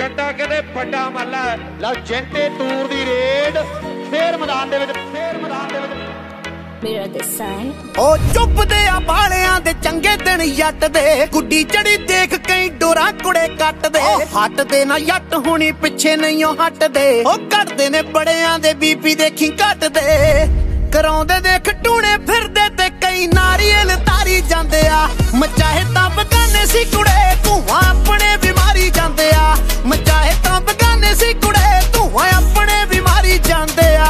ਜੰਟਾ ਕਹਿੰਦੇ ਵੱਡਾ ਮੱਲਾ ਲਓ ਜੰਟੇ ਤੂਰ ਦੀ ਰੇਡ ਫੇਰ ਮੈਦਾਨ ਦੇ ਵਿੱਚ ਮੇਰਾ ਦਿਸਾਨ ਉਹ ਚੁੱਪਦੇ ਆ ਬਾਲਿਆਂ ਦੇ ਚੰਗੇ ਦਿਨ ਜੱਟ ਦੇ ਗੁੱਡੀ ਚੜੀ ਦੇਖ ਕਈ ਡੋਰਾ ਕੁੜੇ ਕੱਟਦੇ ਹੱਟਦੇ ਨਾ ਜੱਟ ਹੁਣੀ ਪਿੱਛੇ ਨਹੀਂ ਹਟਦੇ ਉਹ ਕੱਢਦੇ ਨੇ ਬੜਿਆਂ ਦੇ ਬੀਪੀ ਦੇਖੀ ਘਟਦੇ ਕਰਾਉਂਦੇ ਦੇਖ ਟੂਣੇ ਫਿਰਦੇ ਤੇ ਕਈ ਨਾਰੀਅਲ ਤਾਰੀ ਜਾਂਦੇ ਆ ਮਚਾਹੇ ਤਾਂ ਬਗਾਨੇ ਸੀ ਕੁੜੇ ਧੂਆਂ ਆਪਣੇ ਬਿਮਾਰੀ ਜਾਂਦੇ ਆ ਮਚਾਹੇ ਤਾਂ ਬਗਾਨੇ ਸੀ ਕੁੜੇ ਧੂਆਂ ਆਪਣੇ ਬਿਮਾਰੀ ਜਾਂਦੇ ਆ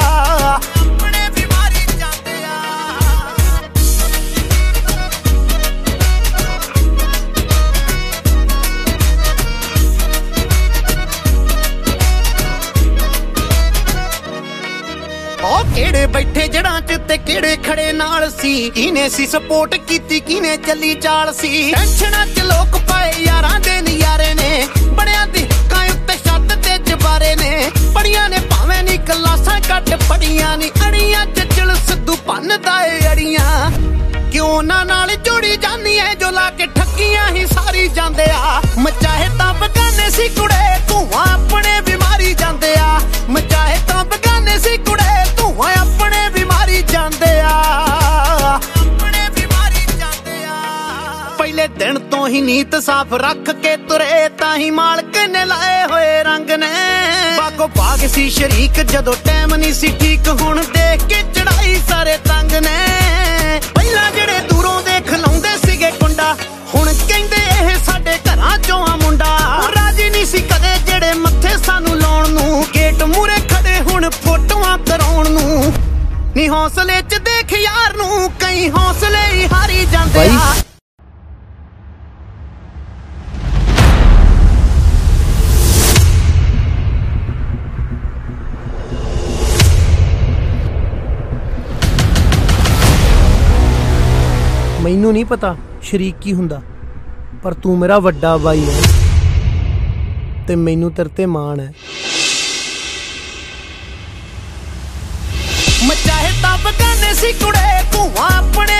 ਕਿਹੜੇ ਬੈਠੇ ਜੜਾਂ ਚ ਤੇ ਕਿਹੜੇ ਖੜੇ ਨਾਲ ਸੀ ਕਿਨੇ ਸੀ ਸਪੋਰਟ ਕੀਤੀ ਕਿਨੇ ਚੱਲੀ ਚਾਲ ਸੀ ਟੈਨਸ਼ਨਾਂ ਚ ਲੋਕ ਪਾਏ ਯਾਰਾਂ ਦੇ ਨਜ਼ਾਰੇ ਨੇ ਬੜਿਆਂ ਦੀ ਕਾਂ ਉੱਤੇ ਛੱਤ ਤੇ ਜਬਾਰੇ ਨੇ ਪੜੀਆਂ ਨੇ ਭਾਵੇਂ ਨੀ ਕਲਾਸਾਂ ਕੱਟ ਪੜੀਆਂ ਨੀ ਅੜੀਆਂ ਚੱਜਲ ਸਿੱਧੂ ਭੰਨਦਾ ਏ ਅੜੀਆਂ ਕਿਉਂ ਨਾ ਨਾਲ ਜੋੜੀ ਜਾਂਦੀ ਐ ਜੋ ਲਾ ਕੇ ਠੱਗੀਆਂ ਹੀ ਸਾਰੀ ਜਾਂਦੇ ਆ ਮਚਾਹੇ ਤਾਂ ਬਗਾਨੇ ਸੀ ਕੁੜੇ ਧੂਆਂ ਆਪਣੇ ਬਿਮਾਰੀ ਜਾਂਦੇ ਆ ਮਚਾਹੇ ਤਾਂ ਬਗਾਨੇ ਸੀ ਕੁੜੇ ਧੂਆਂ ਆਪਣੇ ਬਿਮਾਰੀ ਜਾਂਦੇ ਆ ਆਪਣੇ ਬਿਮਾਰੀ ਜਾਂਦੇ ਆ ਪਹਿਲੇ ਦਿਨ ਤੋਂ ਹੀ ਨੀਤ ਸਾਫ਼ ਰੱਖ ਕੇ ਤੁਰੇ ਤਾਂ ਹੀ ਮਾਲਕ ਨੇ ਲਾਏ ਹੋਏ ਰੰਗ ਨੇ ਬਾਗੋ ਬਾਗ ਸੀ ਸ਼ਰੀਕ ਜਦੋਂ ਟਾਈਮ ਨਹੀਂ ਸੀ ਠੀਕ ਹੁਣ ਦੇਖ ਕੇ ਚੜਾਈ ਸਾਰੇ ਤੰਗ ਨੇ ਪਹਿਲਾਂ ਜਿਹੜੇ ਦੂਰੋਂ ਦੇਖ ਲਾਉਂਦੇ ਸੀਗੇ ਕੁੰਡਾ ਹੁਣ ਕਹਿੰਦੇ ਇਹ ਸਾਡੇ ਘਰਾਂ ਚੋਂ ਆ ਮੁੰਡਾ ਰਾਜੀ ਨਹੀਂ ਸੀ ਕਦੇ ਜਿਹੜੇ ਮੱਥੇ ਸਾਨੂੰ ਲਾਉਣ ਨੂੰ ਗੇਟ ਮੂਰੇ ਖੜੇ ਹੁਣ ਫੋਟੋਆਂ ਕਰਾਉਣ ਨੂੰ ਨੀ ਹੌਸਲੇ ਚ ਦੇਖ ਯਾਰ ਨੂੰ ਕਈ ਹੌਸਲੇ ਹੀ ਹਾਰੀ ਜਾਂਦੇ ਆ ਮੈਨੂੰ ਨਹੀਂ ਪਤਾ ਸ਼ਰੀਕ ਕੀ ਹੁੰਦਾ ਪਰ ਤੂੰ ਮੇਰਾ ਵੱਡਾ ਬਾਈ ਹੈ ਤੇ ਮੈਨੂੰ ਤੇਰੇ ਤੇ ਮਾਣ ਹੈ ਮਚਾਹੇ ਤਾਂ ਬਗਾਨੇ ਸੀ ਕੁੜੇ ਧੂਆਂ ਆਪਣੇ